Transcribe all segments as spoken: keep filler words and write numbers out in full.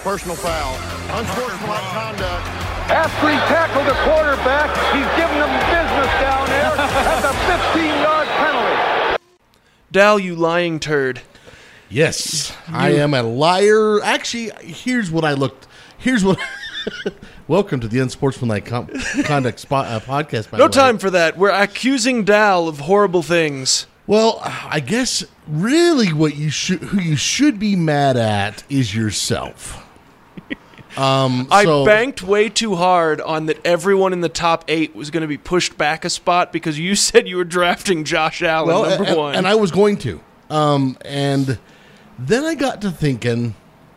Personal foul. Unsportsmanlike conduct. After he tackled the quarterback, he's giving them business down there. That's a fifteen-yard penalty. Dal, you lying turd. Yes, you. I am a liar. Actually, here's what I looked. Here's what. Welcome to the Unsportsmanlike Com- Conduct spot, uh, podcast. By no the way. time for that. We're accusing Dal of horrible things. Well, I guess really what you should, who you should be mad at, is yourself. Um, I so, banked way too hard on that everyone in the top eight was going to be pushed back a spot because you said you were drafting Josh Allen, well, number and, one. And I was going to. Um, and then I got to thinking,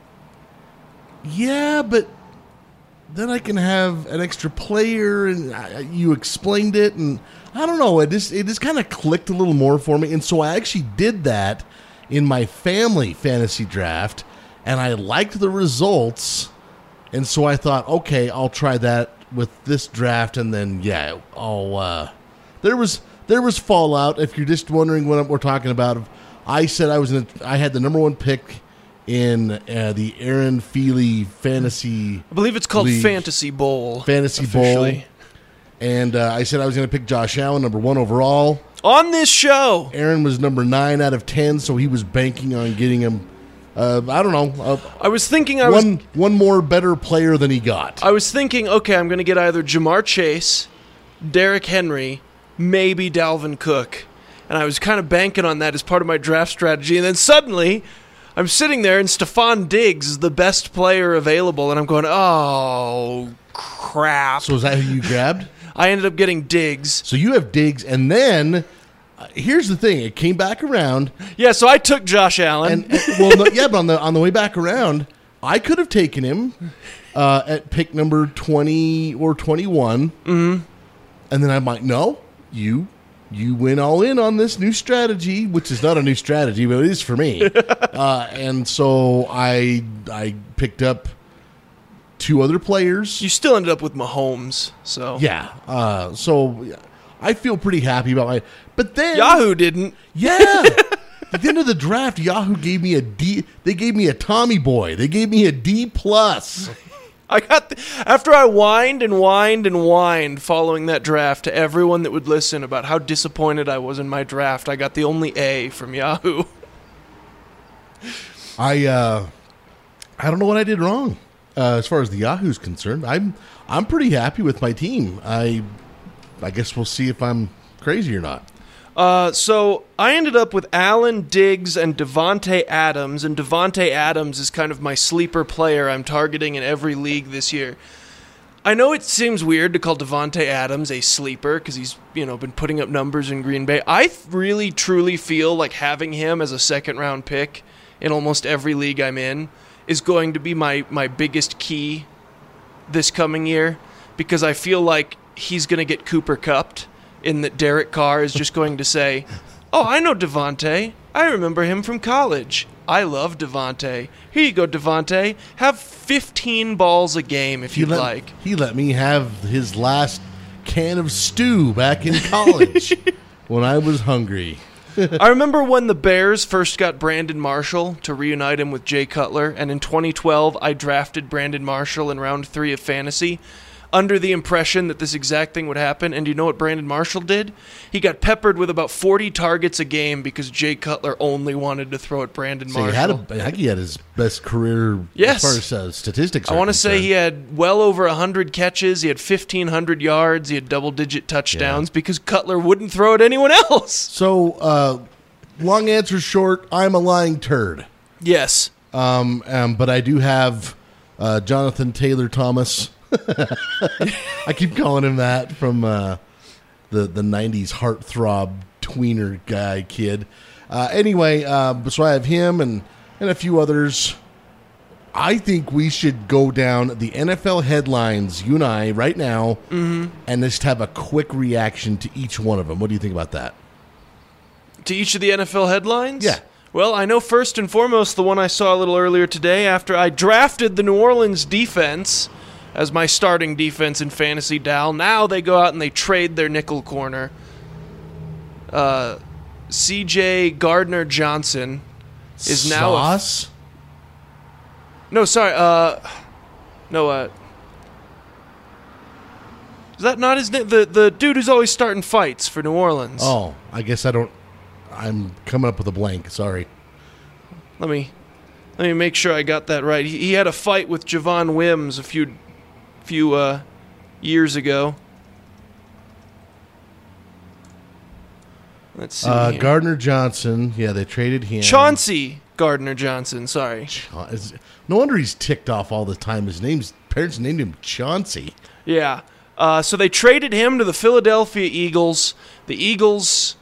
yeah, but then I can have an extra player, and I, you explained it, and I don't know, it just, it just kind of clicked a little more for me, and so I actually did that in my family fantasy draft, and I liked the results. And so I thought, okay, I'll try that with this draft, and then yeah, I'll. Uh, there was there was fallout. If you're just wondering what we're talking about, I said I was in. A, I had the number one pick in uh, the Aaron Feely fantasy. I believe it's called League, Fantasy Bowl. Fantasy officially. Bowl. And uh, I said I was going to pick Josh Allen, number one overall on this show. Aaron was number nine out of ten, so he was banking on getting him. Uh, I don't know. Uh, I was thinking I one, was one more better player than he got. I was thinking, okay, I'm going to get either Jamar Chase, Derrick Henry, maybe Dalvin Cook. And I was kind of banking on that as part of my draft strategy. And then suddenly, I'm sitting there and Stephon Diggs is the best player available. And I'm going, oh, crap. So is that who you grabbed? I ended up getting Diggs. So you have Diggs, and then... Uh, here's the thing: it came back around. Yeah, so I took Josh Allen. And, and well, no, yeah, but on the on the way back around, I could have taken him uh, at pick number twenty or twenty-one, mm-hmm. and then I might no, you you went all in on this new strategy, which is not a new strategy, but it is for me. uh, and so I I picked up two other players. You still ended up with Mahomes, so yeah. Uh, so. I feel pretty happy about my, but then Yahoo didn't. Yeah, at the end of the draft, Yahoo gave me a D. They gave me a Tommy Boy. They gave me a D plus. I got the, after I whined and whined and whined following that draft to everyone that would listen about how disappointed I was in my draft. I got the only A from Yahoo. I uh, I don't know what I did wrong uh, as far as the Yahoo's concerned. I'm I'm pretty happy with my team. I. I guess we'll see if I'm crazy or not. Uh, so I ended up with Allen, Diggs, and Devontae Adams, and Devontae Adams is kind of my sleeper player I'm targeting in every league this year. I know it seems weird to call Devontae Adams a sleeper because he's, you know, been putting up numbers in Green Bay. I th- really, truly feel like having him as a second-round pick in almost every league I'm in is going to be my, my biggest key this coming year because I feel like he's going to get Cooper Kupped in that Derek Carr is just going to say, oh, I know Devontae. I remember him from college. I love Devontae. Here you go, Devontae. Have fifteen balls a game if He you'd let, like. He let me have his last can of stew back in college when I was hungry. I remember when the Bears first got Brandon Marshall to reunite him with Jay Cutler, and in twenty twelve I drafted Brandon Marshall in round three of fantasy under the impression that this exact thing would happen. And do you know what Brandon Marshall did? He got peppered with about forty targets a game because Jay Cutler only wanted to throw at Brandon So Marshall. he had a, I think he had his best career yes. as far as uh, statistics I are want to say concerned. he had well over one hundred catches. He had fifteen hundred yards. He had double-digit touchdowns Yeah. because Cutler wouldn't throw at anyone else. So, uh, long answer short, I'm a lying turd. Yes. Um, um, but I do have uh, Jonathan Taylor Thomas. I keep calling him that from uh, the the nineties heartthrob tweener guy kid. Uh, anyway, uh, so I have him and, and a few others. I think we should go down the N F L headlines, you and I, right now, mm-hmm. and just have a quick reaction to each one of them. What do you think about that? To each of the N F L headlines? Yeah. Well, I know first and foremost the one I saw a little earlier today after I drafted the New Orleans defense as my starting defense in Fantasy Dal. Now they go out and they trade their nickel corner. Uh, C J Gardner-Johnson is now... Sauce? A, No, sorry. Uh, no. Uh, is that not his name? The the dude who's always starting fights for New Orleans. Oh, I guess I don't. I'm coming up with a blank. Sorry. Let me let me make sure I got that right. He, he had a fight with Javon Wims a few few uh, years ago. Let's see. Uh, here. Gardner Johnson. Yeah, they traded him. Chauncey Gardner Johnson. Sorry. Cha- is- No wonder he's ticked off all the time. His name's parents named him Chauncey. Yeah. Uh, so they traded him to the Philadelphia Eagles. The Eagles,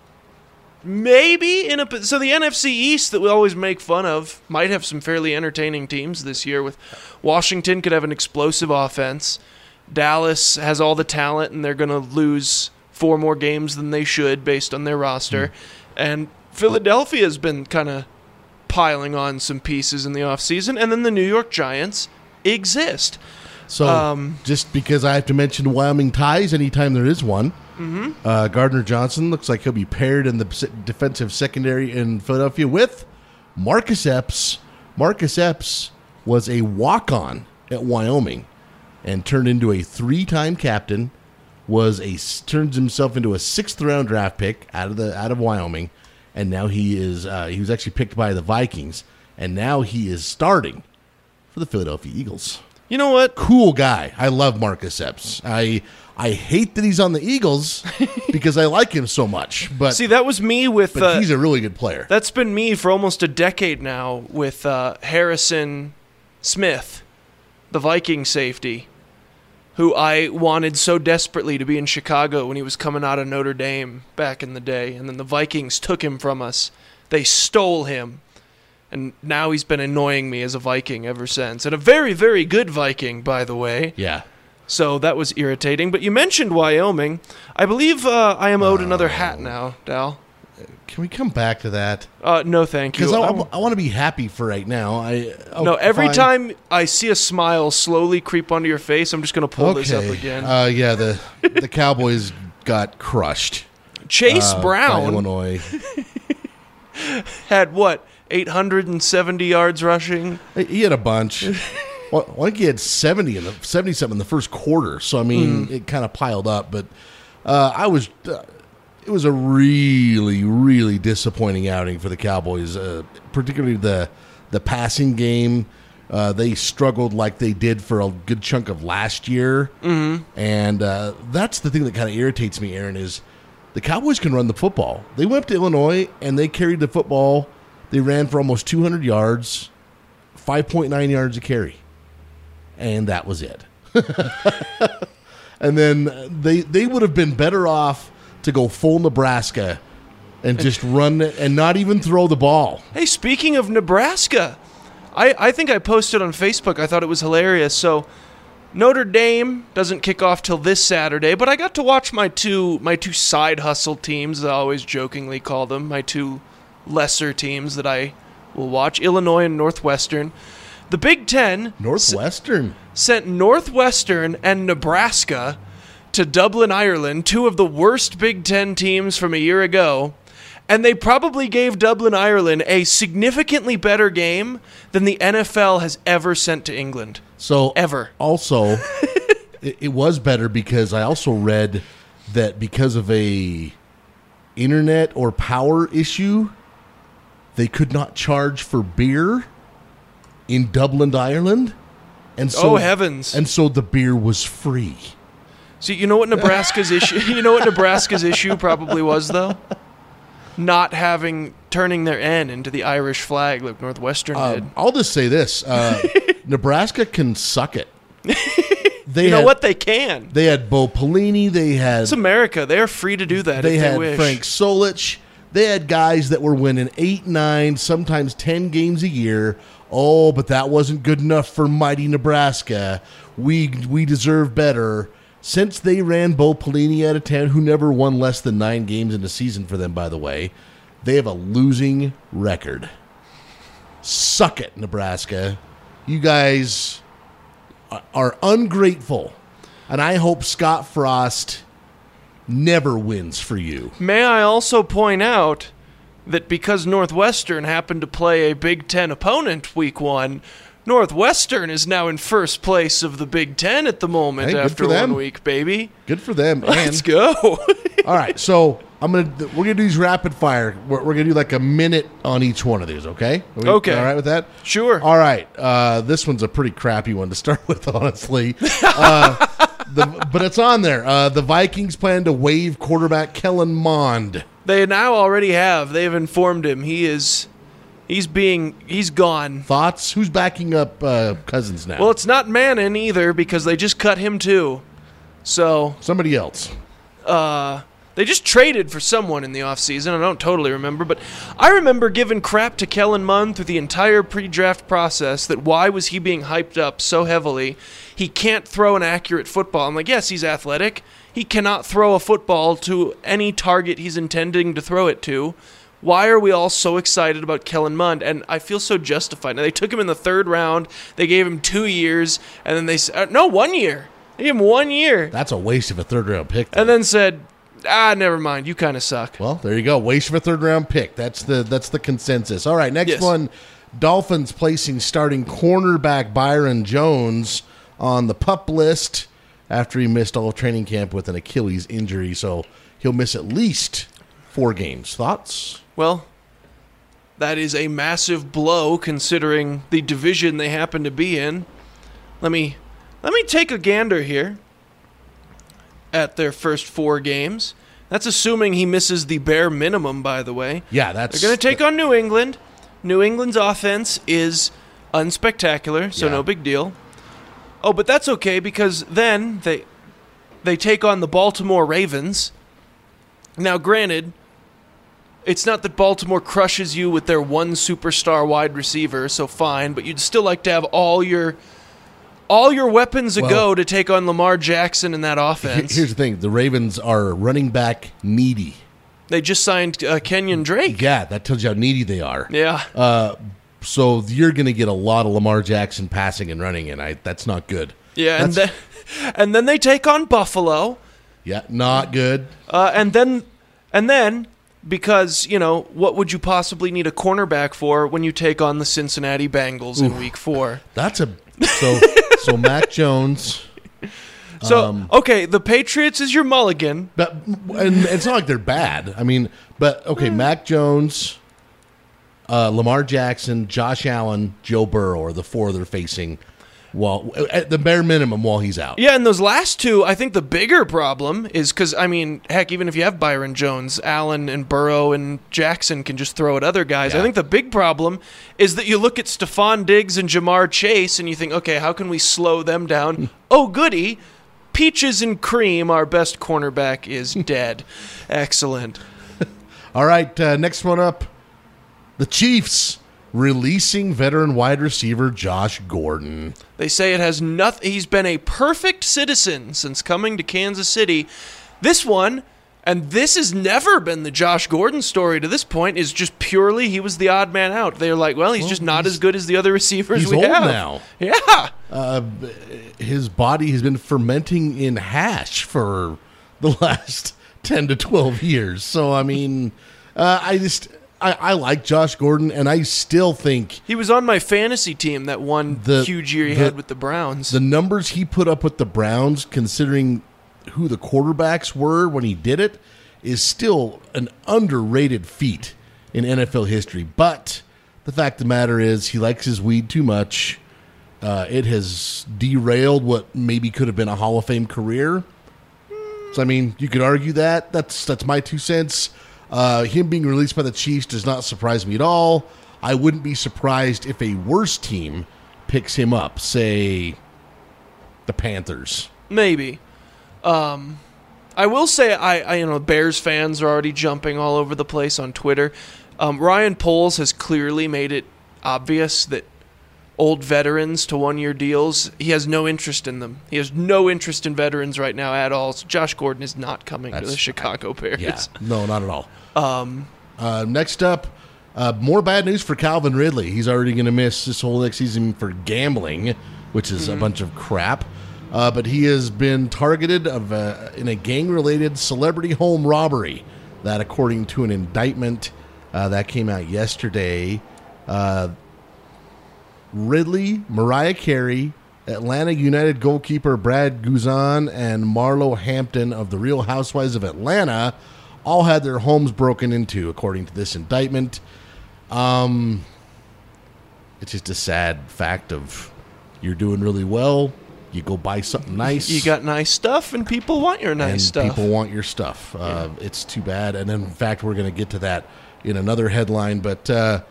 maybe in a so the N F C East that we always make fun of might have some fairly entertaining teams this year. With Washington could have an explosive offense. Dallas has all the talent, and they're going to lose four more games than they should based on their roster. Mm. And Philadelphia has been kind of piling on some pieces in the offseason. And then the New York Giants exist. So Um, just because I have to mention Wyoming ties anytime there is one, Mm-hmm. uh, Gardner Johnson looks like he'll be paired in the s- defensive secondary in Philadelphia with Marcus Epps. Marcus Epps was a walk-on at Wyoming and turned into a three-time captain. Was a turns himself into a sixth-round draft pick out of the out of Wyoming, and now he is uh, he was actually picked by the Vikings, and now he is starting for the Philadelphia Eagles. You know what? Cool guy. I love Marcus Epps. I I hate that he's on the Eagles because I like him so much. But See, that was me with. but Uh, he's a really good player. that's been me for almost a decade now with uh, Harrison Smith, the Viking safety, who I wanted so desperately to be in Chicago when he was coming out of Notre Dame back in the day. And then the Vikings took him from us. They stole him. And now he's been annoying me as a Viking ever since. And a very, very good Viking, by the way. Yeah. So that was irritating. But you mentioned Wyoming. I believe uh, I am owed another hat now, Dal. Can we come back to that? Uh, no, thank you. Because I, I'm- I want to be happy for right now. I oh, no, every fine. time I see a smile slowly creep onto your face, I'm just going to pull this up again. Uh, yeah, the the Cowboys got crushed. Chase uh, by Brown Illinois. had, what, eight hundred seventy yards rushing? He had a bunch. Well, I think he had seventy in the seventy something in the first quarter. So I mean, Mm. it kind of piled up. But uh, I was, uh, it was a really, really disappointing outing for the Cowboys. Uh, particularly the the passing game. Uh, they struggled like they did for a good chunk of last year, mm-hmm. and uh, that's the thing that kind of irritates me. Aaron, is the Cowboys can run the football. They went up to Illinois and they carried the football. They ran for almost two hundred yards, five point nine yards a carry. And that was it. And then they they would have been better off to go full Nebraska and just run it and not even throw the ball. Hey, speaking of Nebraska, I, I think I posted on Facebook. I thought it was hilarious. So Notre Dame doesn't kick off till this Saturday, but I got to watch my two my two side hustle teams, as I always jokingly call them, my two lesser teams that I will watch, Illinois and Northwestern. The Big Ten Northwestern. s- sent Northwestern and Nebraska to Dublin, Ireland, two of the worst Big Ten teams from a year ago, and they probably gave Dublin, Ireland a significantly better game than the N F L has ever sent to England. So Ever. Also, it, it was better because I also read that because of a internet or power issue, they could not charge for beer in Dublin, Ireland. And so, Oh, heavens. And so the beer was free. So you know what Nebraska's issue? You know what Nebraska's issue probably was, though? Not having turning their N into the Irish flag like Northwestern did. Um, I'll just say this: uh, Nebraska can suck it. They You know had, what? They can. They had Bo Pelini. They had It's America. They are free to do that they if they had wish. Frank Solich. They had guys that were winning eight, nine, sometimes ten games a year. Oh, but that wasn't good enough for mighty Nebraska. We we deserve better. Since they ran Bo Pelini out of town, who never won less than nine games in a season for them, by the way, they have a losing record. Suck it, Nebraska. You guys are ungrateful. And I hope Scott Frost never wins for you. May I also point out that because Northwestern happened to play a Big Ten opponent week one, Northwestern is now in first place of the Big Ten at the moment Hey, good after for them. one week, baby. Good for them. Let's And go. all right, so I'm gonna we're gonna do these rapid fire. We're, we're gonna do like a minute on each one of these. Okay. Are we Okay. All right with that? Sure. All right. Uh, this one's a pretty crappy one to start with, honestly. Uh, the, but it's on there. Uh, the Vikings plan to waive quarterback Kellen Mond. They now already have. They've informed him he is he's being he's gone. Thoughts? Who's backing up uh, Cousins now? Well, it's not Mannon either because they just cut him too. So, somebody else. uh they just traded for someone in the offseason. I don't totally remember, but I remember giving crap to Kellen Mond through the entire pre-draft process that why was he being hyped up so heavily? He can't throw an accurate football. I'm like, yes, he's athletic. He cannot throw a football to any target he's intending to throw it to. Why are we all so excited about Kellen Mond? And I feel so justified. Now, they took him in the third round. They gave him two years, and then they said, no, one year. They gave him one year. That's a waste of a third round pick. though. And then said, ah, never mind. You kind of suck. Well, there you go. Waste of a third round pick. That's the that's the consensus. All right, next Yes. one. Dolphins placing starting cornerback Byron Jones on the PUP list after he missed all of training camp with an Achilles injury, so he'll miss at least four games. Thoughts? Well, that is a massive blow considering the division they happen to be in. Let me let me take a gander here at their first four games. That's assuming he misses the bare minimum, by the way. Yeah, that's They're going to take on New England. New England's offense is unspectacular, so Yeah. no big deal. Oh, but that's okay because then they they take on the Baltimore Ravens. Now, granted, it's not that Baltimore crushes you with their one superstar wide receiver, so fine, but you'd still like to have all your all your weapons a Well- go to take on Lamar Jackson in that Here- offense. Here's the thing: the Ravens are running back needy. They just signed uh, Kenyon Drake. Yeah, that tells you how needy they are. Yeah. Uh, so you're going to get a lot of Lamar Jackson passing and running, and I that's not good. Yeah, and That's- then and then they take on Buffalo. Yeah, not good. Uh, and then, and then, because you know, what would you possibly need a cornerback for when you take on the Cincinnati Bengals in Week Four? That's a so so Mac Jones. So Um, okay, the Patriots is your mulligan. But and it's not like they're bad. I mean, but okay, Mac Jones, uh, Lamar Jackson, Josh Allen, Joe Burrow are the four they're facing. While at the bare minimum, while he's out. Yeah, and those last two, I think the bigger problem is because I mean, heck, even if you have Byron Jones, Allen and Burrow and Jackson can just throw at other guys. Yeah. I think the big problem is that you look at Stephon Diggs and Jamar Chase, and you think, okay, how can we slow them down? Oh, goody. Peaches and Cream, our best cornerback, is dead. Excellent. All right, uh, next one up, the Chiefs releasing veteran wide receiver Josh Gordon. They say it has nothing. He's been a perfect citizen since coming to Kansas City. This one, and this has never been the Josh Gordon story to this point, is just purely he was the odd man out. They're like, well, he's Well, just not he's- as good as the other receivers he's we old have. now. Yeah. Uh, his body has been fermenting in hash for the last ten to twelve years. So, I mean, uh, I just, I, I like Josh Gordon, and I still think He was on my fantasy team that one The- huge year he the- had with the Browns. the numbers he put up with the Browns, considering who the quarterbacks were when he did it, is still an underrated feat in N F L history. But the fact of the matter is, he likes his weed too much. Uh, it has derailed what maybe could have been a Hall of Fame career. So, I mean, you could argue that. That's that's my two cents. Uh, him being released by the Chiefs does not surprise me at all. I wouldn't be surprised if a worse team picks him up, say the Panthers. Maybe. Um, I will say, I, I you know, Bears fans are already jumping all over the place on Twitter. Um, Ryan Poles has clearly made it obvious that old veterans to one-year deals, he has no interest in them. He has no interest in veterans right now at all. So Josh Gordon is not coming to That's- the Chicago Bears. Yeah, no, not at all. Um, uh, next up, uh, more bad news for Calvin Ridley. He's already going to miss this whole next season for gambling, which is Mm-hmm. a bunch of crap. Uh, but he has been targeted of uh, in a gang-related celebrity home robbery. That, according to an indictment uh, that came out yesterday, uh, Ridley, Mariah Carey, Atlanta United goalkeeper Brad Guzan, and Marlo Hampton of the Real Housewives of Atlanta all had their homes broken into, according to this indictment. Um, it's just a sad fact of you're doing really well, you go buy something nice. You got nice stuff, and people want your nice and stuff. people want your stuff. Uh, Yeah. It's too bad. And then, in fact, we're going to get to that in another headline, but uh,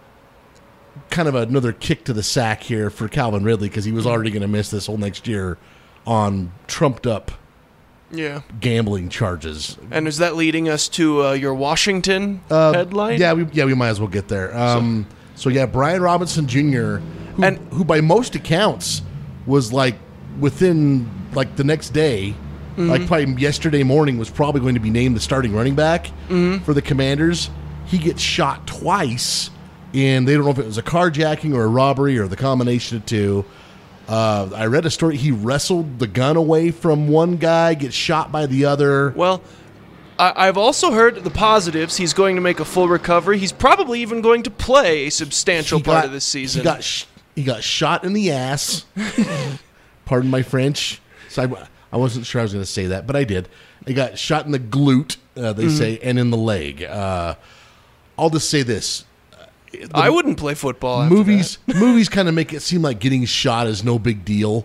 kind of another kick to the sack here for Calvin Ridley because he was already going to miss this whole next year on trumped-up Yeah. gambling charges. And is that leading us to uh, your Washington Uh, headline? Yeah, we, yeah, we might as well get there. Um, so, yeah, Brian Robinson Junior, who, And- who by most accounts was like within like the next day, Mm-hmm. like probably yesterday morning, was probably going to be named the starting running back Mm-hmm. for the Commanders. He gets shot twice, and they don't know if it was a carjacking or a robbery or the combination of two. Uh, I read a story. He wrestled the gun away from one guy, gets shot by the other. Well, I- I've also heard the positives. He's going to make a full recovery. He's probably even going to play a substantial He part got- of this season. He got sh- he got shot in the ass. Pardon my French. So I, I wasn't sure I was going to say that, but I did. He got shot in the glute, uh, they say, and in the leg. Uh, I'll just say this: I wouldn't play football after movies movies kind of make it seem like getting shot is no big deal.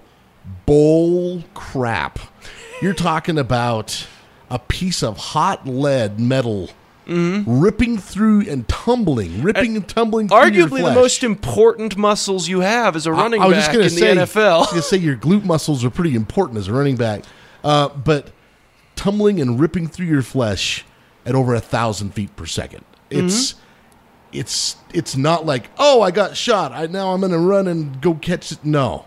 Bull crap. You're talking about a piece of hot lead metal ripping through and tumbling, ripping and, tumbling that. through your Arguably the flesh. most important muscles you have as a running I, I was back just gonna in say, the N F L. I was going to say your glute muscles are pretty important as a running back. Uh, but tumbling and ripping through your flesh at over a thousand feet per second. It's Mm-hmm. it's it's not like, oh, I got shot. I now I'm going to run and go catch it. No.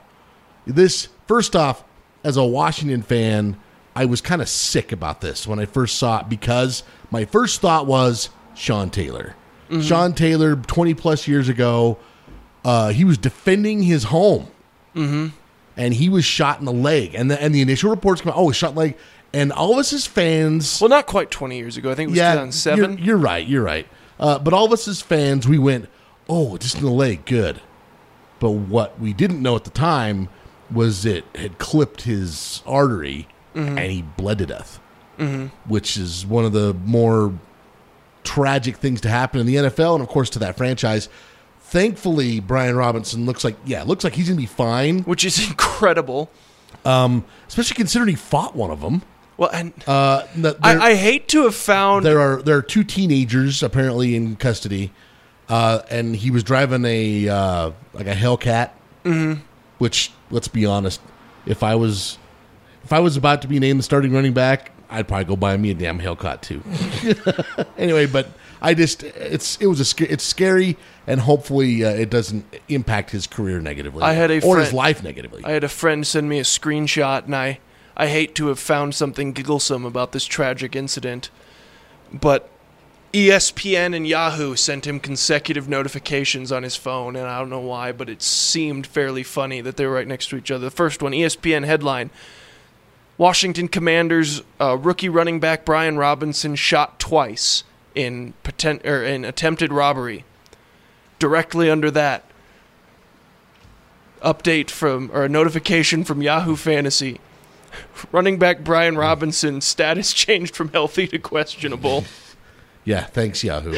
This, first off, as a Washington fan, I was kind of sick about this when I first saw it because my first thought was Sean Taylor. Mm-hmm. Sean Taylor, twenty plus years ago, uh, he was defending his home, mm-hmm. and he was shot in the leg. And the and the initial reports come out, oh, he was shot in the leg. And all of us as fans, Well, not quite twenty years ago. I think it was yeah, two thousand seven. You're, you're right, you're right. Uh, but all of us as fans, we went, oh, just in the leg, good. But what we didn't know at the time was it had clipped his artery, Mm-hmm. and he bled to death, mm-hmm. which is one of the more tragic things to happen in the N F L and, of course, to that franchise. Thankfully, Brian Robinson looks like, yeah, looks like he's going to be fine, Which is incredible. especially considering he fought one of them. Well, and Uh, the- there, I, I hate to have found there are there are two teenagers apparently in custody, uh, and he was driving a uh, like a Hellcat, mm-hmm. which, let's be honest, if I was if I was about to be named the starting running back, I'd probably go buy me a damn Hellcat too. Anyway, but I just it's it was a sca- it's scary, and hopefully uh, it doesn't impact his career negatively. I had a or his friend- life negatively. I had a friend send me a screenshot, and I, I hate to have found something gigglesome about this tragic incident, but E S P N and Yahoo sent him consecutive notifications on his phone, and I don't know why, but it seemed fairly funny that they were right next to each other. The first one, E S P N headline: Washington Commanders uh, rookie running back Brian Robinson shot twice in potent- or in attempted robbery. Directly under that, update from or a notification from Yahoo Fantasy: running back Brian Robinson status changed from healthy to questionable. Yeah, thanks Yahoo.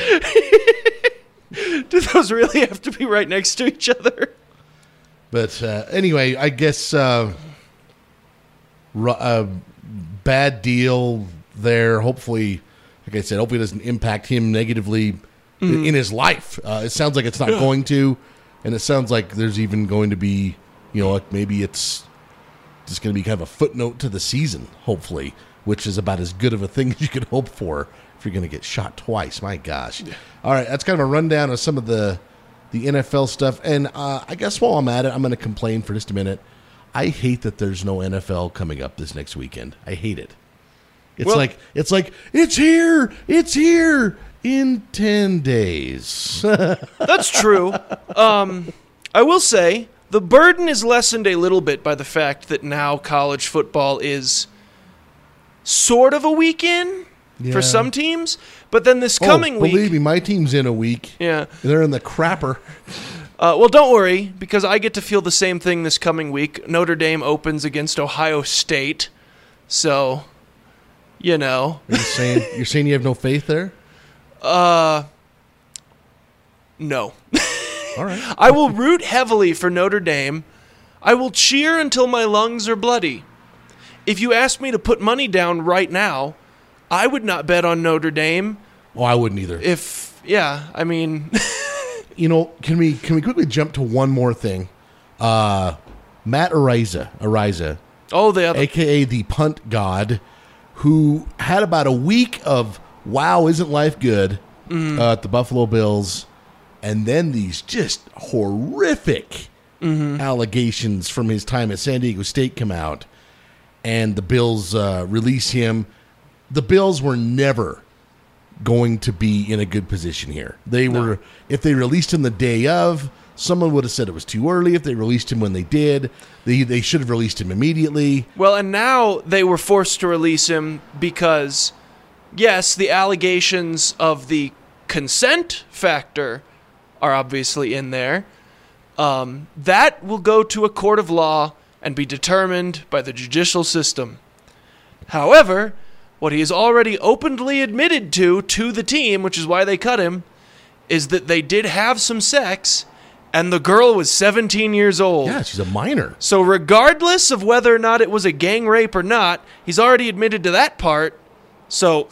Do those really have to be right next to each other? But uh, anyway, I guess uh, ru- uh, bad deal there. Hopefully, like I said, hopefully it doesn't impact him negatively in, in his life. Uh, it sounds like it's not going to, and it sounds like there's even going to be, you know, like maybe it's just going to be kind of a footnote to the season, hopefully, which is about as good of a thing as you could hope for if you're going to get shot twice. My gosh. All right, that's kind of a rundown of some of the the N F L stuff. And uh, I guess while I'm at it, I'm going to complain for just a minute. I hate that there's no N F L coming up this next weekend. I hate it. It's Well- like it's like it's here, it's here in ten days. That's true. Um, I will say the burden is lessened a little bit by the fact that now college football is sort of a weekend Yeah. for some teams, but then this coming oh, week, believe me, my team's in a week. yeah, They're in the crapper. Uh, well, don't worry, because I get to feel the same thing this coming week. Notre Dame opens against Ohio State, so you know. Are you saying you're saying you have no faith there? Uh, no. All right. I will root heavily for Notre Dame. I will cheer until my lungs are bloody. If you asked me to put money down right now, I would not bet on Notre Dame. Oh, I wouldn't either. If yeah, I mean. You know, can we can we quickly jump to one more thing? Uh, Matt Araiza, Araiza, Oh, the other. a k a the punt god, who had about a week of, wow, isn't life good, Mm-hmm. uh, at the Buffalo Bills, and then these just horrific Mm-hmm. allegations from his time at San Diego State come out, and the Bills uh, release him. The Bills were never going to be in a good position here. They No. were, if they released him the day of, someone would have said it was too early. If they released him when they did, they they should have released him immediately. Well, and now they were forced to release him because, yes, the allegations of the consent factor are obviously in there. Um, that will go to a court of law and be determined by the judicial system. However, what he has already openly admitted to to the team, which is why they cut him, is that they did have some sex, and the girl was seventeen years old. Yeah, she's a minor. So regardless of whether or not it was a gang rape or not, he's already admitted to that part. So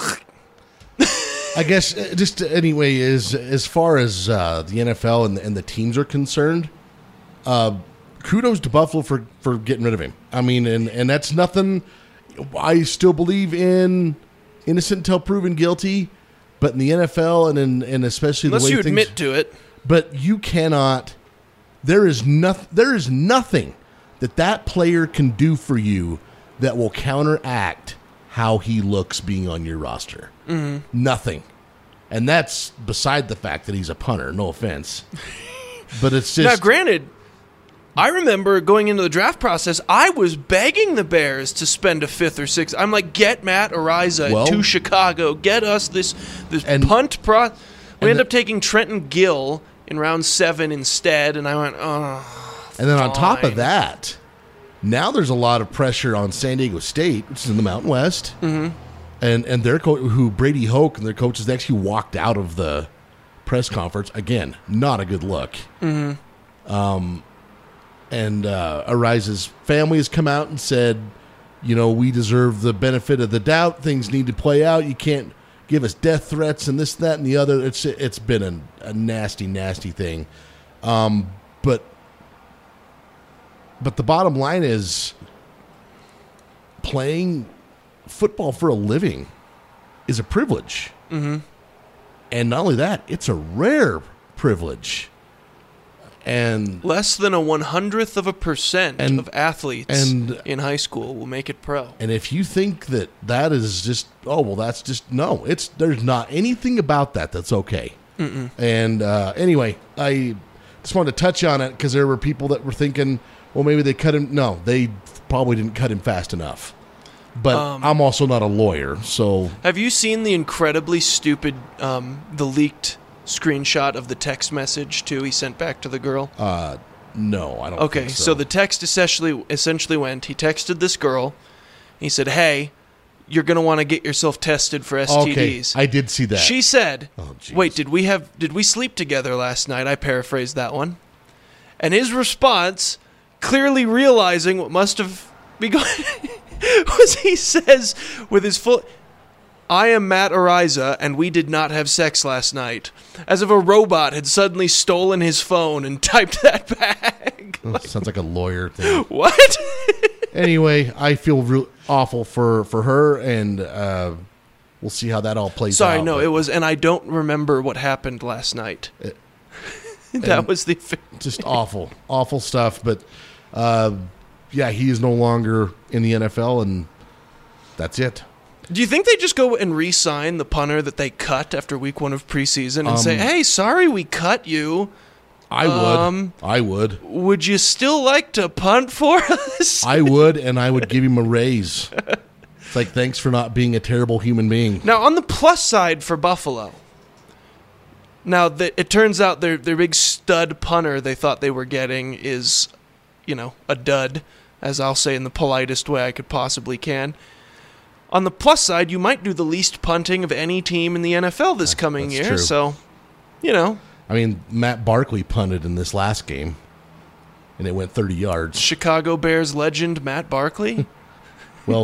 I guess uh, just anyway, is as far as uh, the N F L and the, and the teams are concerned, uh, kudos to Buffalo for, for getting rid of him. I mean, and, and that's nothing. I still believe in innocent until proven guilty, but in the N F L and in, and especially unless the way you things, admit to it. but you cannot. There is nothing. There is nothing that that player can do for you that will counteract how he looks being on your roster. Mm-hmm. Nothing, and that's beside the fact that he's a punter. No offense, but it's just Now, granted, I remember going into the draft process, I was begging the Bears to spend a fifth or sixth. I'm like, get Matt Araiza Well- to Chicago. Get us this this And- punt pro. We and ended the- up taking Trenton Gill in round seven instead, and I went, oh. And then on top fine. of that, now there's a lot of pressure on San Diego State, which is in the Mountain West, mm-hmm. and and their coach, who Brady Hoke and their coaches, they actually walked out of the press conference. Again, not a good look. Mm-hmm. Um, and uh, Ariza's family has come out and said, you know, we deserve the benefit of the doubt. Things need to play out. You can't give us death threats and this, that, and the other. It's it's been a, a nasty, nasty thing. Um, but but the bottom line is, playing football for a living is a privilege. Mm-hmm. And not only that, it's a rare privilege. And Less than a one hundredth of a percent And- of athletes and- in high school will make it pro. And if you think that that is just, oh, well, that's just, no, it's, there's not anything about that that's okay. Mm-mm. And uh, anyway, I just wanted to touch on it because there were people that were thinking, well, maybe they cut him. No, they probably didn't cut him fast enough. But Um, I'm also not a lawyer, so Have you seen the incredibly stupid, um, the leaked screenshot of the text message, too, he sent back to the girl? uh, no, I don't Okay, think so. so. the text essentially essentially went, he texted this girl, he said, hey, you're going to want to get yourself tested for S T Ds. Okay, I did see that. She said, Oh, jeez. wait, did we have did we sleep together last night? I paraphrased that one. And his response, clearly realizing what must have been going was he says with his full, I am Matt Araiza, and we did not have sex last night. As if a robot had suddenly stolen his phone and typed that back. Oh, sounds like a lawyer thing. What? Anyway, I feel real awful for, for her, and uh, we'll see how that all plays Sorry, out. no, but it was, and I don't remember what happened last night. It- that and- was the. just awful, awful stuff. But uh, yeah, he is no longer in the N F L, and that's it. Do you think they just go and re-sign the punter that they cut after week one of preseason and Um, say, "Hey, sorry we cut you. I would. Um, I would. Would you still like to punt for us?" I would, and I would give him a raise. It's like, thanks for not being a terrible human being. Now, on the plus side for Buffalo, Now, the, it turns out their their big stud punter they thought they were getting is, you know, a dud, as I'll say in the politest way I could possibly can. On the plus side, you might do the least punting of any team in the N F L this coming That's year. true. So, you know. I mean, Matt Barkley punted in this last game, and it went thirty yards. Chicago Bears legend Matt Barkley. Well,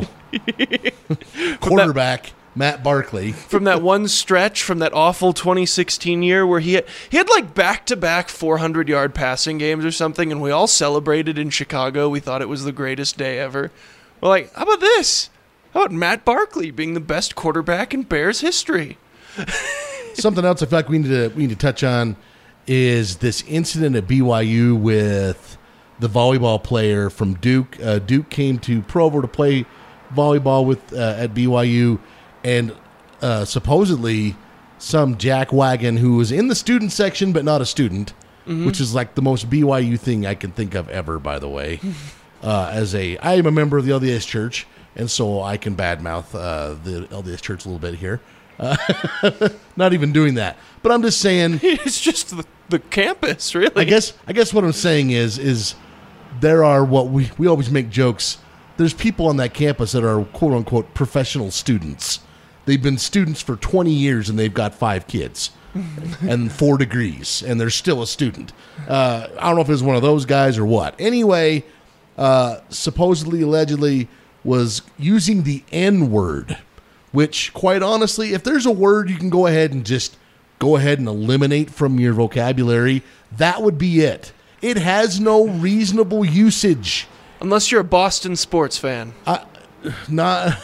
quarterback Matt Barkley. From that one stretch from that awful twenty sixteen year where he had, he had like back-to-back four hundred yard passing games or something, and we all celebrated in Chicago. We thought it was the greatest day ever. We're like, how about this? How about Matt Barkley being the best quarterback in Bears history? Something else I feel like we need to we need to touch on is this incident at B Y U with the volleyball player from Duke. Uh, Duke came to Provo to play volleyball with uh, at B Y U, and uh, supposedly some jackwagon who was in the student section but not a student, mm-hmm. which is like the most B Y U thing I can think of ever. By the way, uh, as a I am a member of the L D S Church, and so I can badmouth uh, the L D S Church a little bit here. Uh, not even doing that, but I'm just saying it's just the, the campus, really. I guess I guess what I'm saying is is there are what we we always make jokes. There's people on that campus that are quote unquote professional students. They've been students for twenty years and they've got five kids and four degrees, and they're still a student. Uh, I don't know if it was one of those guys or what. Anyway, uh, supposedly, allegedly, was using the N word. Which, quite honestly, if there's a word you can go ahead and just go ahead and eliminate from your vocabulary, that would be it. It has no reasonable usage. Unless you're a Boston sports fan. Uh, not,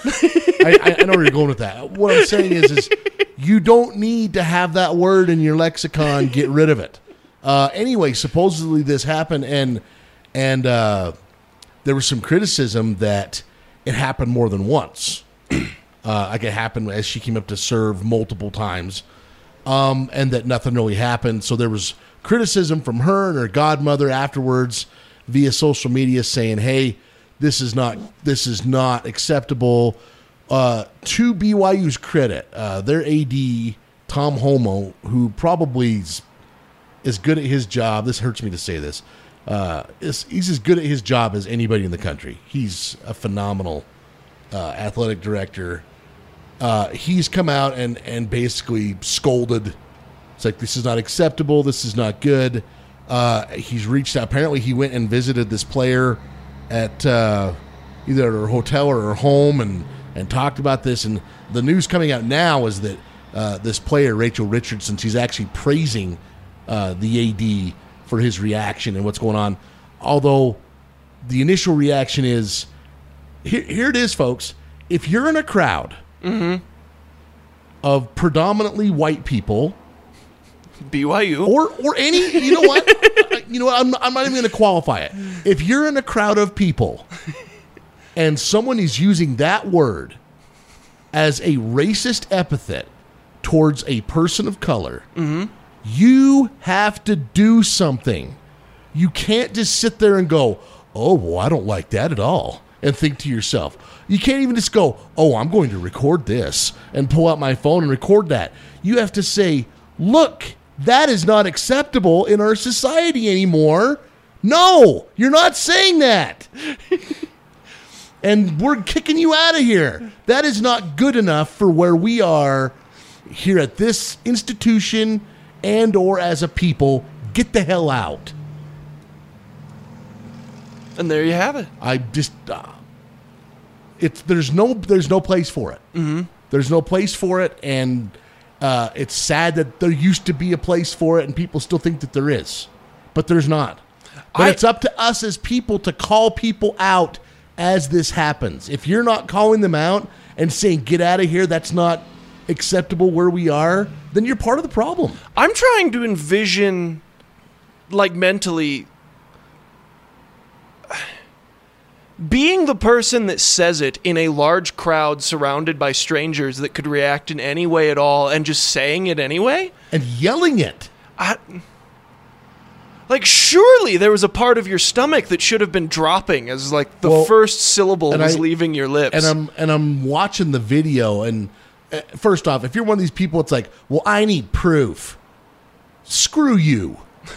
I, I know where you're going with that. What I'm saying is, is you don't need to have that word in your lexicon. Get rid of it. Uh, anyway, supposedly this happened, and and uh, there was some criticism that it happened more than once. Uh, like it happened as she came up to serve multiple times, um, and that nothing really happened. So there was criticism from her and her godmother afterwards via social media saying, "Hey, this is not this is not acceptable." Uh, to B Y U's credit, uh, their A D Tom Homo, who probably is, is good at his job. This hurts me to say this. Uh, is, he's as good at his job as anybody in the country. He's a phenomenal uh, athletic director. Uh, he's come out and, and basically scolded. It's like, this is not acceptable. This is not good. Uh, he's reached out. Apparently, he went and visited this player at uh, either her hotel or her home and, and talked about this. And the news coming out now is that uh, this player, Rachel Richardson, she's actually praising uh, the A D for his reaction and what's going on. Although the initial reaction is, here, here it is, folks. If you're in a crowd mm-hmm. of predominantly white people, B Y U, or or any, you know what, you know what, I'm, I'm not even going to qualify it. If you're in a crowd of people and someone is using that word as a racist epithet towards a person of color, mm-hmm. you have to do something. You can't just sit there and go, oh, well, I don't like that at all, and think to yourself. You can't even just go, oh, I'm going to record this and pull out my phone and record that. You have to say, look, that is not acceptable in our society anymore. No, you're not saying that. And we're kicking you out of here. That is not good enough for where we are here at this institution and or as a people. Get the hell out. And there you have it. I just, uh, it's there's no there's no place for it. Mm-hmm. There's no place for it, and uh, it's sad that there used to be a place for it, and people still think that there is, but there's not. But I, it's up to us as people to call people out as this happens. If you're not calling them out and saying, get out of here, that's not acceptable where we are, then you're part of the problem. I'm trying to envision, like mentally, being the person that says it in a large crowd surrounded by strangers that could react in any way at all and just saying it anyway. And yelling it. I, like, surely there was a part of your stomach that should have been dropping as, like, the well, first syllable was I, leaving your lips. And I'm and I'm watching the video, and uh, first off, if you're one of these people, it's like, well, I need proof. screw you.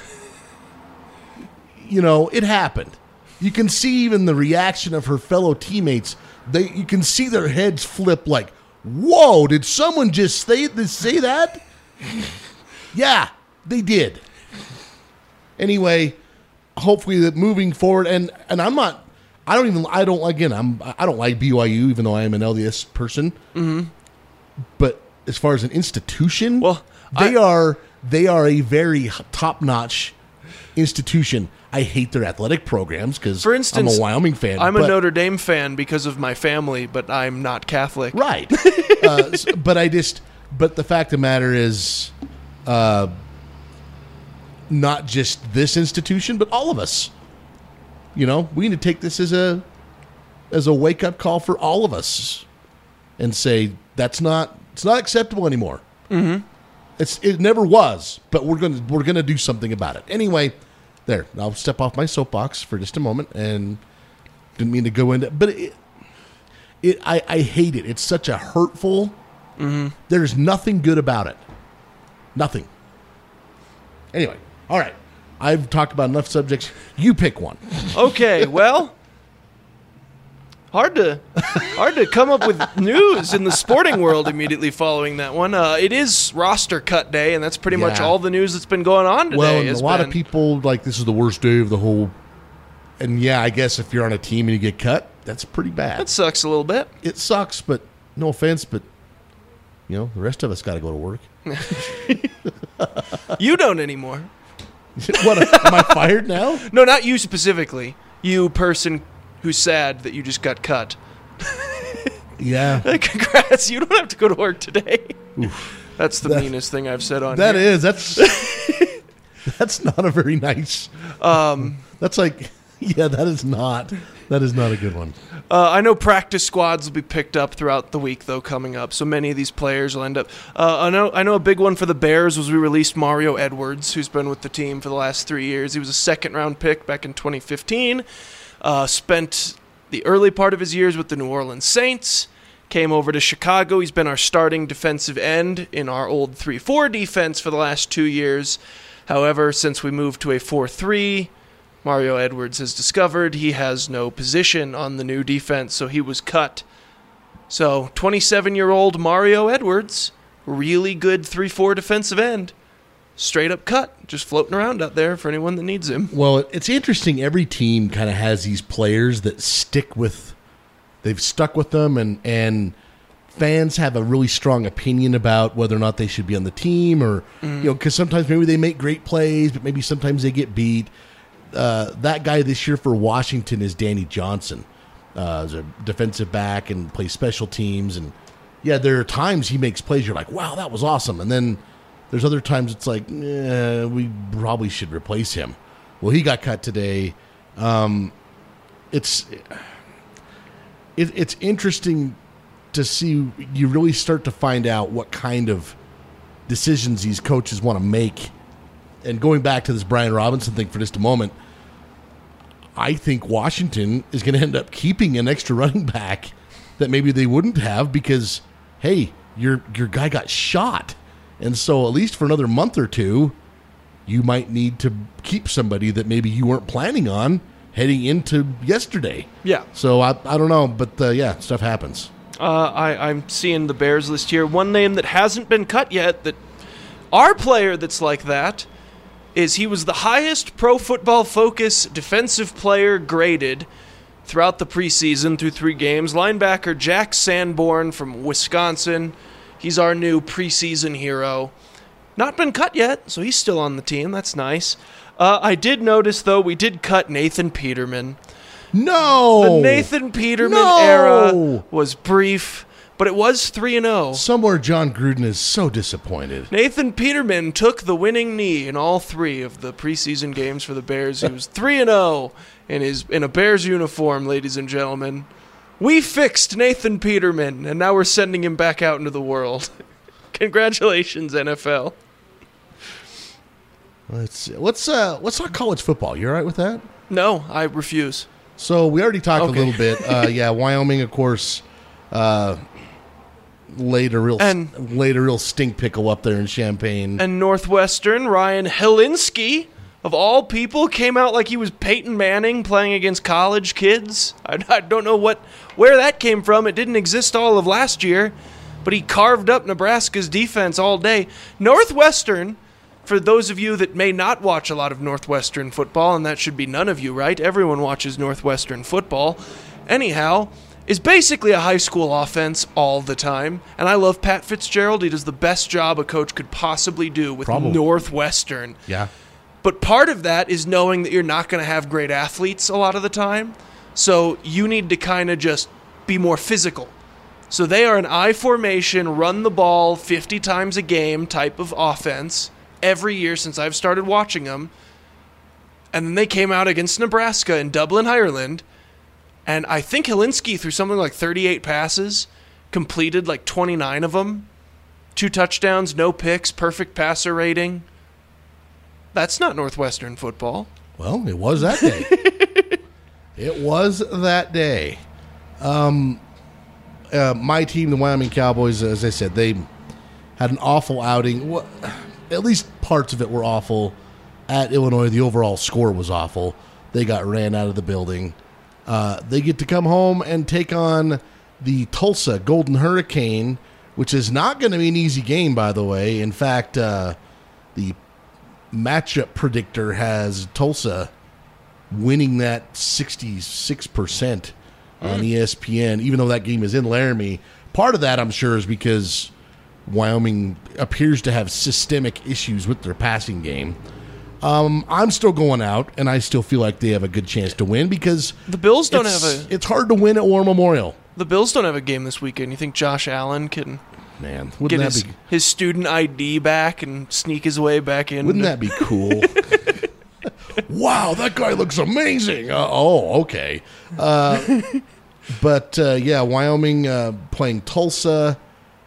You know, it happened. You can see even the reaction of her fellow teammates. They, you can see their heads flip like, whoa, did someone just say, say that? Yeah, they did. Anyway, hopefully that moving forward, and, and I'm not, I don't even, I don't, again, I'm, I don't like B Y U, even though I am an L D S person. Mm-hmm. But as far as an institution, well, they I, are, they are a very top-notch institution. I hate their athletic programs because for instance, I'm a Wyoming fan. I'm but, a Notre Dame fan because of my family, but I'm not Catholic. Right. uh, but I just, but the fact of the matter is, uh, not just this institution, but all of us. You know, we need to take this as a, as a wake-up call for all of us and say, that's not, it's not acceptable anymore. Mm-hmm. It's, it never was, but we're going to, we're going to do something about it. Anyway, there, I'll step off my soapbox for just a moment, and didn't mean to go into, but it, it I, I hate it. It's such a hurtful. Mm-hmm. There's nothing good about it. Nothing. Anyway, all right. I've talked about enough subjects. You pick one. Okay, well, hard to hard to come up with news in the sporting world immediately following that one. Uh, it is roster cut day, and that's pretty Yeah. much all the news that's been going on today. Well, and has a lot been, of people, like, this is the worst day of the whole. And yeah, I guess if you're on a team and you get cut, that's pretty bad. That sucks a little bit. It sucks, but no offense, but, you know, the rest of us got to go to work. You don't anymore. What, am I fired now? No, not you specifically. You person who's sad that you just got cut. Yeah. Congrats, you don't have to go to work today. Oof. That's the That- meanest thing I've said on That here. is. That's that's not a very nice. Um, That's like, yeah, that is not. That is not a good one. Uh, I know practice squads will be picked up throughout the week, though, coming up. So many of these players will end up. Uh, I know. I know a big one for the Bears was we released Mario Edwards, who's been with the team for the last three years. He was a second-round pick back in twenty fifteen. Uh, spent the early part of his years with the New Orleans Saints. Came over to Chicago. He's been our starting defensive end in our old three four defense for the last two years. However, since we moved to a four three, Mario Edwards has discovered he has no position on the new defense, so he was cut. So, twenty-seven-year-old Mario Edwards, really good three four defensive end, straight up cut, just floating around out there for anyone that needs him. Well, it's interesting. Every team kind of has these players that stick with. They've stuck with them, and and fans have a really strong opinion about whether or not they should be on the team, or mm. you know, because sometimes maybe they make great plays, but maybe sometimes they get beat. Uh, that guy this year for Washington is Danny Johnson. Uh, as a defensive back and plays special teams. And, yeah, there are times he makes plays you're like, wow, that was awesome. And then there's other times it's like, eh, we probably should replace him. Well, he got cut today. Um, it's it, it's interesting to see. You really start to find out what kind of decisions these coaches want to make. And going back to this Brian Robinson thing for just a moment, I think Washington is going to end up keeping an extra running back that maybe they wouldn't have because, hey, your your guy got shot. And so at least for another month or two, you might need to keep somebody that maybe you weren't planning on heading into yesterday. Yeah. So I I don't know, but uh, yeah, stuff happens. Uh, I, I'm seeing the Bears list here. One name that hasn't been cut yet, that our player that's like that, is he was the highest Pro Football Focus defensive player graded throughout the preseason through three games. Linebacker Jack Sanborn from Wisconsin. He's our new preseason hero. Not been cut yet, so he's still on the team. That's nice. Uh, I did notice, though, we did cut Nathan Peterman. No! The Nathan Peterman No! era was brief, but it was three and oh. Somewhere John Gruden is so disappointed. Nathan Peterman took the winning knee in all three of the preseason games for the Bears. He was three and oh in his in a Bears uniform, ladies and gentlemen. We fixed Nathan Peterman, and now we're sending him back out into the world. Congratulations, N F L. Let's see. Let's uh let's talk college football. You all right with that? No, I refuse. So we already talked Okay. a little bit. Uh, yeah, Wyoming, of course. Uh, laid a real And- laid a real stink pickle up there in Champaign. And Northwestern, Ryan Helinski, of all people, came out like he was Peyton Manning playing against college kids. I, I don't know what where that came from. It didn't exist all of last year, but he carved up Nebraska's defense all day. Northwestern, for those of you that may not watch a lot of Northwestern football, and that should be none of you, right? Everyone watches Northwestern football. Anyhow, is basically a high school offense all the time. And I love Pat Fitzgerald. He does the best job a coach could possibly do with Probably. Northwestern. Yeah. But part of that is knowing that you're not going to have great athletes a lot of the time. So you need to kind of just be more physical. So they are an I formation, run the ball fifty times a game type of offense every year since I've started watching them. And then they came out against Nebraska in Dublin, Ireland. And I think Helinski threw something like thirty-eight passes, completed like twenty-nine of them. Two touchdowns, no picks, perfect passer rating. That's not Northwestern football. Well, it was that day. It was that day. Um, uh, my team, the Wyoming Cowboys, as I said, they had an awful outing. Well, at least parts of it were awful. At Illinois, the overall score was awful. They got ran out of the building. Uh, they get to come home and take on the Tulsa Golden Hurricane, which is not going to be an easy game, by the way. In fact, uh, the matchup predictor has Tulsa winning that sixty-six percent on E S P N, even though that game is in Laramie. Part of that, I'm sure, is because Wyoming appears to have systemic issues with their passing game. Um, I'm still going out, and I still feel like they have a good chance to win because The Bills don't it's, have a it's hard to win at War Memorial. the Bills don't have a game this weekend. You think Josh Allen can Man, get wouldn't that his, be his student I D back and sneak his way back in? wouldn't that be cool? Wow, that guy looks amazing. Uh, oh, okay. Uh, but uh, yeah, Wyoming uh, playing Tulsa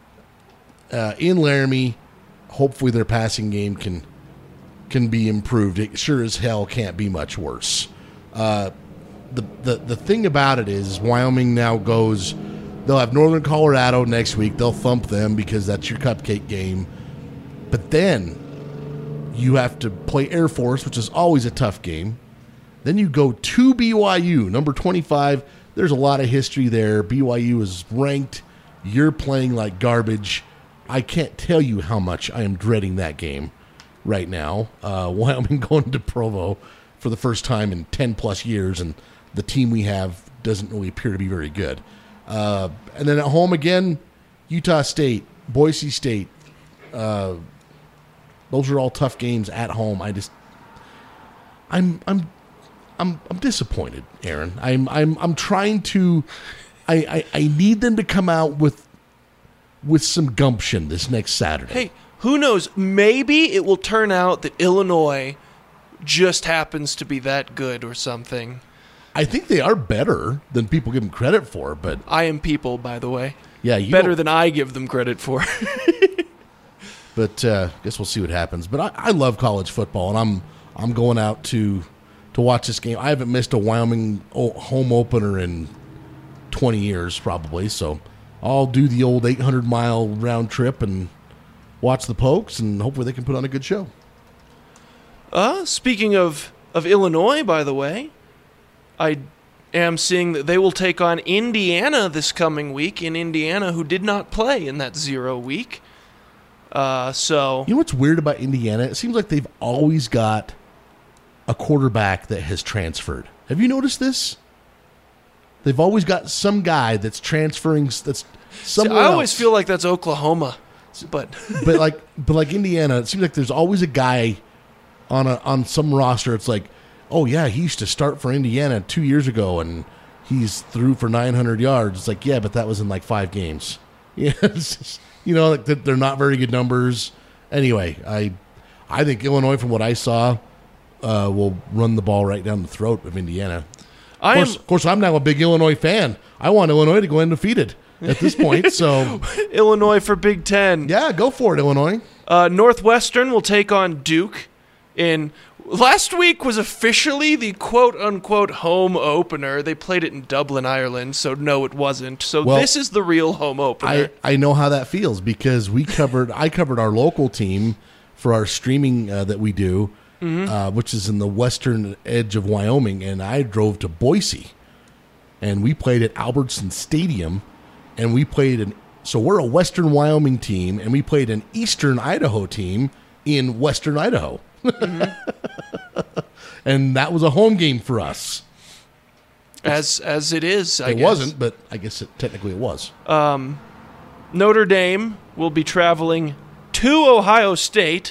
uh, in Laramie. Hopefully, their passing game can can be improved. It sure as hell can't be much worse. Uh, the, the the thing about it is Wyoming now goes, they'll have Northern Colorado next week. They'll thump them because that's your cupcake game. But then you have to play Air Force, which is always a tough game. Then you go to B Y U, number twenty-five. There's a lot of history there. B Y U is ranked. You're playing like garbage. I can't tell you how much I am dreading that game right now. Uh, Wyoming going to Provo for the first time in ten plus years, and the team we have doesn't really appear to be very good. Uh, and then at home again, Utah State, Boise State. Uh, those are all tough games at home. I just, I'm, I'm, I'm, I'm disappointed, Aaron. I'm, I'm, I'm trying to, I, I, I need them to come out with, with some gumption this next Saturday. Hey, who knows? Maybe it will turn out that Illinois just happens to be that good or something. I think they are better than people give them credit for, but I am people, by the way. yeah, you Better don't- than I give them credit for. But uh, I guess we'll see what happens. But I, I love college football, and I'm I'm going out to to watch this game. I haven't missed a Wyoming o- home opener in twenty years, probably. So I'll do the old eight hundred mile round trip and watch the Pokes, and hopefully they can put on a good show. Uh, speaking of, of Illinois, by the way, I am seeing that they will take on Indiana this coming week, in Indiana, who did not play in that zero week. Uh, so You know what's weird about Indiana? It seems like they've always got a quarterback that has transferred. Have you noticed this? They've always got some guy that's transferring. That's See, somewhere I always else. feel like that's Oklahoma, but but like, but like Indiana, it seems like there's always a guy on a on some roster. It's like, oh yeah, he used to start for Indiana two years ago, and he's threw for nine hundred yards. It's like, yeah, but that was in like five games. Yeah, it's just, you know, like they're not very good numbers. Anyway, I I think Illinois, from what I saw, uh, will run the ball right down the throat of Indiana. Of I course, am of course, I'm now a big Illinois fan. I want Illinois to go undefeated at this point. So Illinois for Big Ten. yeah, go for it, Illinois. Uh, Northwestern will take on Duke in Last week was officially the quote-unquote home opener. They played it in Dublin, Ireland, so no, it wasn't. So Well, this is the real home opener. I, I know how that feels because we covered I covered our local team for our streaming uh, that we do, Mm-hmm. uh, which is in the western edge of Wyoming, and I drove to Boise, and we played at Albertson Stadium, and we played an so we're a western Wyoming team, and we played an eastern Idaho team in western Idaho. And that was a home game for us. as as it is, I it guess. wasn't, but I guess it, technically it was. Notre Dame will be traveling to Ohio State.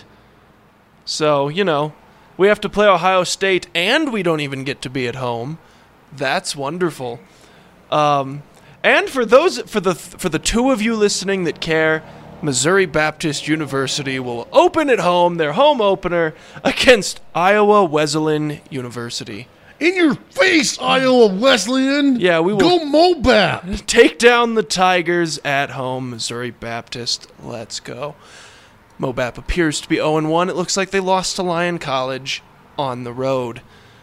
So, you know, we have to play Ohio State and we don't even get to be at home. That's wonderful. Um, and for those for the for the two of you listening that care, Missouri Baptist University will open at home, their home opener, against Iowa Wesleyan University. In your face, Iowa Wesleyan. Yeah, we will- Go Mobap. Take down the Tigers at home, Missouri Baptist. Let's go. Mobap appears to be oh and one. It looks like they lost to Lyon College on the road.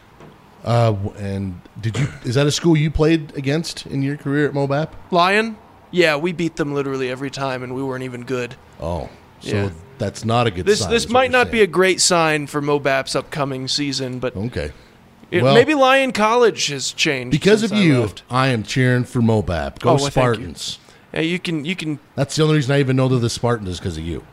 Uh, and did you? Is that a school you played against in your career at Mobap? Lyon? Yeah, we beat them literally every time, and we weren't even good. Oh, so Yeah. that's not a good This sign. this is what might you're not be a saying. great sign for Mobap's upcoming season, but okay. it, Well- maybe Lyon College has changed Because since of I you, left. I am cheering for Mobap. Go Oh, well, thank you. Spartans. Yeah, you can you can. That's the only reason I even know they're the Spartans is because of you.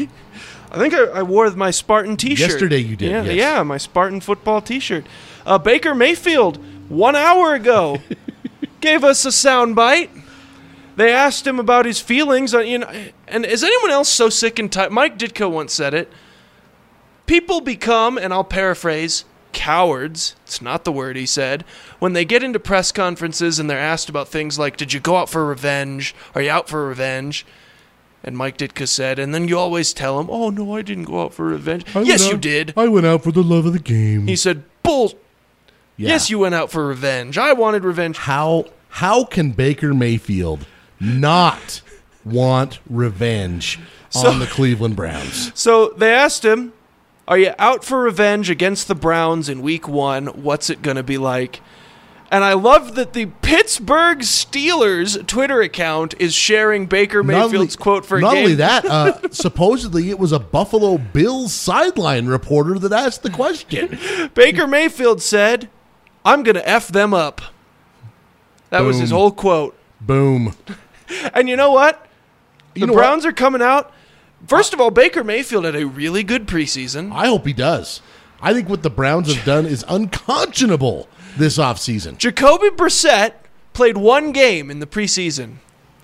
I think I, I wore my Spartan T-shirt. Yesterday you did, Yeah, yes. yeah, my Spartan football T-shirt. Uh, Baker Mayfield, one hour ago, gave us a soundbite. They asked him about his feelings. On, you know, and is anyone else so sick and tired? Mike Ditka once said it. People become, and I'll paraphrase, cowards. It's not the word he said. When they get into press conferences and they're asked about things like, did you go out for revenge? Are you out for revenge? And Mike Ditka said, and then you always tell him, oh, no, I didn't go out for revenge. I Yes, went you out- did. I went out for the love of the game. He said, bull. Yeah. Yes, you went out for revenge. I wanted revenge. How how can Baker Mayfield not want revenge So- on the Cleveland Browns? So they asked him, are you out for revenge against the Browns in week one? What's it going to be like? And I love that the Pittsburgh Steelers Twitter account is sharing Baker Not only- Mayfield's quote for a Not game. only that, uh, supposedly it was a Buffalo Bills sideline reporter that asked the question. Baker Mayfield said, I'm going to F them up. That was his Boom. whole quote. Boom. And you know what? You The know Browns what? are coming out. First of all, Baker Mayfield had a really good preseason. I hope he does. I think what the Browns have done is unconscionable this offseason. Jacoby Brissett played one game in the preseason.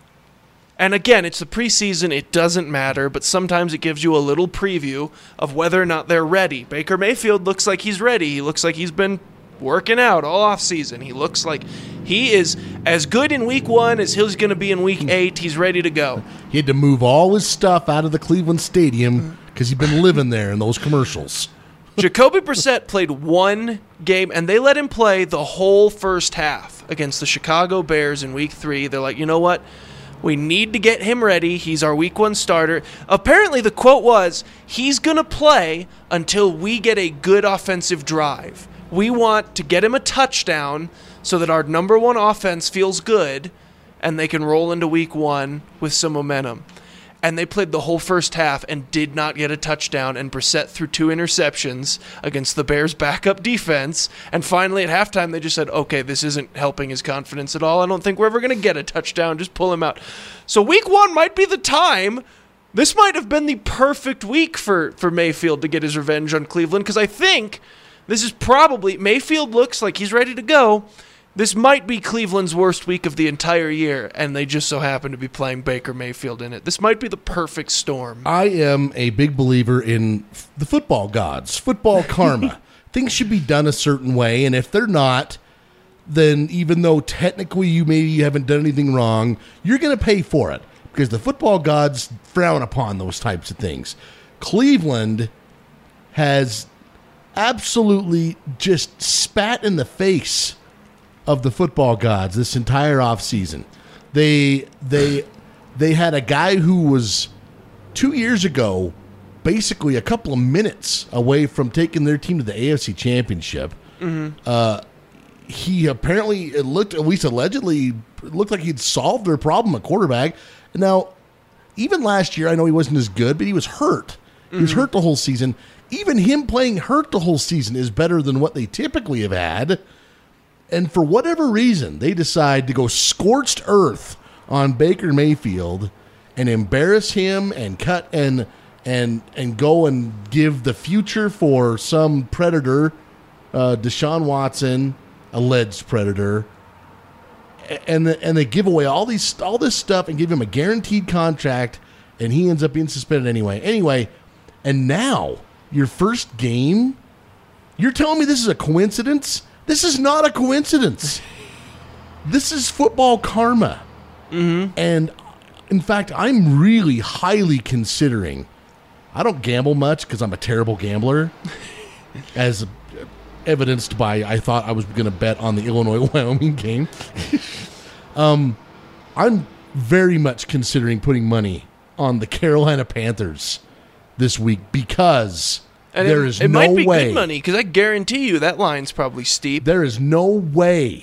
And again, it's the preseason. It doesn't matter, but sometimes it gives you a little preview of whether or not they're ready. Baker Mayfield looks like he's ready. He looks like he's been working out all offseason. He looks like he is as good in week one as he's going to be in week eight. He's ready to go. He had to move all his stuff out of the Cleveland Stadium because he'd been living there in those commercials. Jacoby Brissett played one game, and they let him play the whole first half against the Chicago Bears in week three. They're like, you know what? We need to get him ready. He's our week one starter. Apparently, the quote was, he's going to play until we get a good offensive drive. We want to get him a touchdown so that our number one offense feels good and they can roll into week one with some momentum. And they played the whole first half and did not get a touchdown, and Brissett threw two interceptions against the Bears' backup defense. And finally, at halftime, they just said, okay, this isn't helping his confidence at all. I don't think we're ever going to get a touchdown. Just pull him out. So week one might be the time. This might have been the perfect week for, for Mayfield to get his revenge on Cleveland, because I think this is probably, Mayfield looks like he's ready to go. This might be Cleveland's worst week of the entire year, and they just so happen to be playing Baker Mayfield in it. This might be the perfect storm. I am a big believer in f- the football gods, football karma. Things should be done a certain way, and if they're not, then even though technically you maybe haven't done anything wrong, you're going to pay for it because the football gods frown upon those types of things. Cleveland has absolutely just spat in the face of the football gods this entire offseason. They they they had a guy who was two years ago basically a couple of minutes away from taking their team to the A F C Championship. Mm-hmm. Uh, he apparently, it looked, at least allegedly, it looked like he'd solved their problem at quarterback. Now, even last year, I know he wasn't as good, but he was hurt. He mm-hmm. was hurt the whole season. Even him playing hurt the whole season is better than what they typically have had. And for whatever reason, they decide to go scorched earth on Baker Mayfield and embarrass him and cut and and and go and give the future for some predator, uh, Deshaun Watson, alleged predator, and the, and they give away all these all this stuff and give him a guaranteed contract, and he ends up being suspended anyway. Anyway, and now your first game, you're telling me this is a coincidence? This is not a coincidence. This is football karma. Mm-hmm. And in fact, I'm really highly considering. I don't gamble much because I'm a terrible gambler, as evidenced by I thought I was going to bet on the Illinois-Wyoming game. um, I'm very much considering putting money on the Carolina Panthers this week because and there it, is it no might be way. Good money because I guarantee you that line's probably steep. There is no way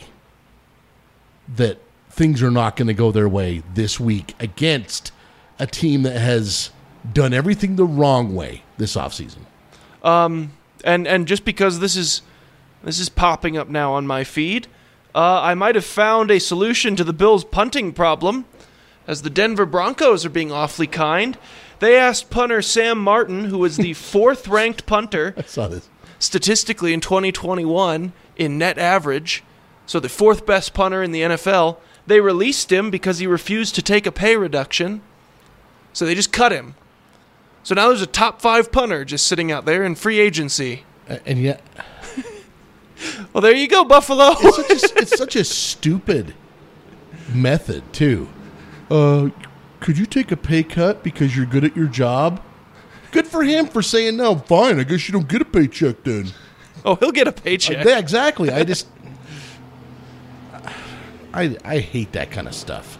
that things are not going to go their way this week against a team that has done everything the wrong way this offseason. Um, and and just because this is this is popping up now on my feed, uh, I might have found a solution to the Bills' punting problem, as the Denver Broncos are being awfully kind. They asked punter Sam Martin, who was the fourth-ranked punter I saw this. statistically in twenty twenty-one in net average, so the fourth-best punter in the N F L. They released him because he refused to take a pay reduction, so they just cut him. So now there's a top five punter just sitting out there in free agency. Uh, and yet... Well, there you go, Buffalo. It's such a, it's such a stupid method, too. Uh, could you take a pay cut because you're good at your job? Good for him for saying no. Fine, I guess you don't get a paycheck then. Oh, he'll get a paycheck. Uh, yeah, exactly. I just... I, I hate that kind of stuff.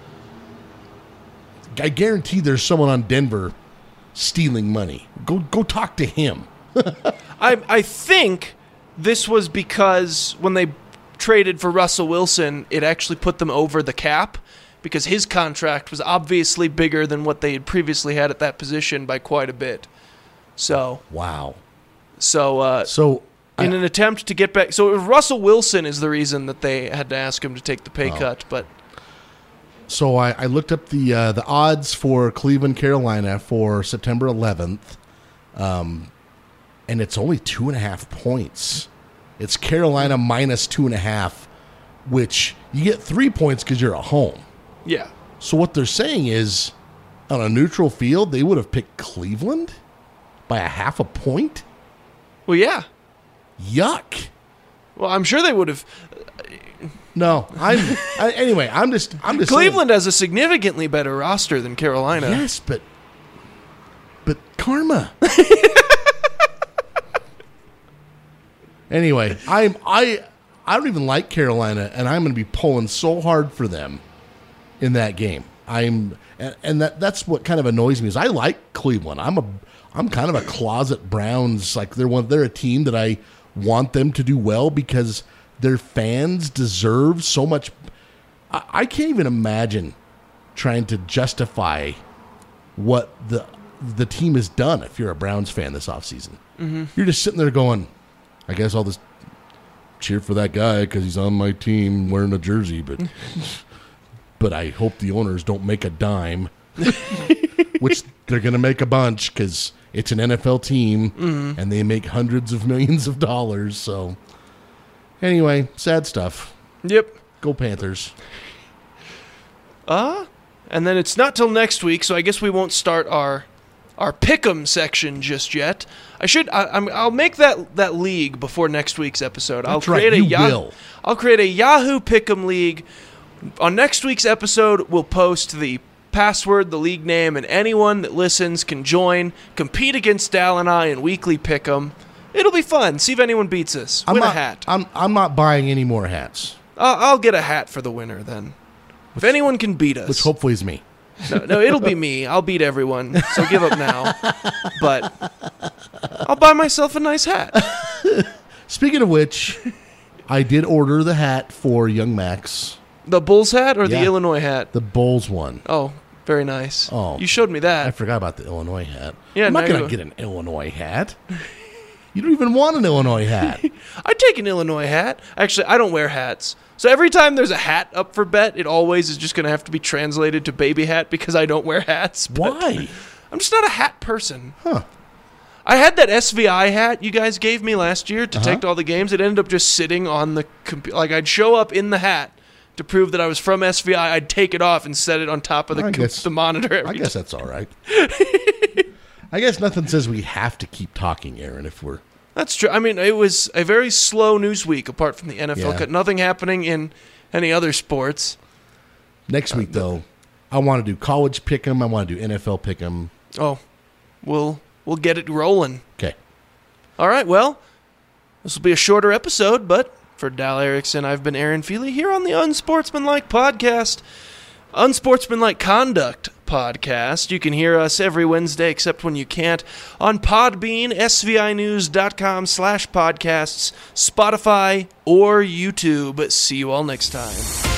I guarantee there's someone on Denver stealing money. Go go talk to him. I I think this was because when they traded for Russell Wilson, it actually put them over the cap because his contract was obviously bigger than what they had previously had at that position by quite a bit. So wow. So uh, so in I, an attempt to get back, so Russell Wilson is the reason that they had to ask him to take the pay oh. cut. But so I, I looked up the uh, the odds for Cleveland, Carolina for September eleventh, um, and it's only two and a half points. It's Carolina minus two and a half, which you get three points because you're at home. Yeah. So what they're saying is, on a neutral field, they would have picked Cleveland by a half a point. Well, yeah. Yuck. Well, I'm sure they would have. No, I'm. I, anyway, I'm just. I'm just. Cleveland saying. has a significantly better roster than Carolina. Yes, but. But karma. Anyway, I'm. I. I don't even like Carolina, and I'm going to be pulling so hard for them in that game. I'm, and, and that that's what kind of annoys me is I like Cleveland. I'm a. I'm kind of a closet Browns. Like they're one. They're a team that I want them to do well because their fans deserve so much. I, I can't even imagine trying to justify what the the team has done if you're a Browns fan this offseason. Mm-hmm. You're just sitting there going, I guess I'll just cheer for that guy because he's on my team wearing a jersey, but but I hope the owners don't make a dime, which they're going to make a bunch because it's an N F L team, mm-hmm. and they make hundreds of millions of dollars. So, anyway, sad stuff. Yep. Go Panthers. Uh, and then it's not till next week, so I guess we won't start our our pick'em section just yet. I should. I, I'm. I'll make that that league before next week's episode. That's I'll right, create a you Yahoo. will. I'll create a Yahoo pick'em league. On next week's episode, we'll post the password, the league name, and anyone that listens can join, compete against Dal and I in weekly pick'em. It'll be fun. See if anyone beats us. I'm Win not, a hat. I'm I'm not buying any more hats. I'll, I'll get a hat for the winner then. If anyone can beat us. Which hopefully is me. No, no, it'll be me. I'll beat everyone, so give up now. But I'll buy myself a nice hat. Speaking of which, I did order the hat for young Max. The Bulls hat or Yeah. the Illinois hat? The Bulls one. Oh, very nice. Oh. You showed me that. I forgot about the Illinois hat. Yeah, I'm not now going you- to get an Illinois hat. You don't even want an Illinois hat. I'd take an Illinois hat. Actually, I don't wear hats. So every time there's a hat up for bet, it always is just going to have to be translated to baby hat because I don't wear hats. But Why? I'm just not a hat person. Huh. I had that S V I hat you guys gave me last year to Uh-huh. take to all the games. It ended up just sitting on the computer. Like, I'd show up in the hat to prove that I was from S V I. I'd take it off and set it on top of the, I com- guess- the monitor every I guess time. that's all right. I guess nothing says we have to keep talking, Aaron, if we're... That's true. I mean, it was a very slow news week apart from the N F L Yeah. cut. Nothing happening in any other sports. Next week, though, I want to do college pick'em. I want to do N F L pick'em. Oh, we'll we'll get it rolling. Okay. All right, well, this will be a shorter episode, but for Dal Erickson, I've been Aaron Feely here on the Unsportsmanlike Podcast, Unsportsmanlike Conduct Podcast. You can hear us every Wednesday, except when you can't, on Podbean, svinews.com slash podcasts, Spotify, or YouTube. See you all next time.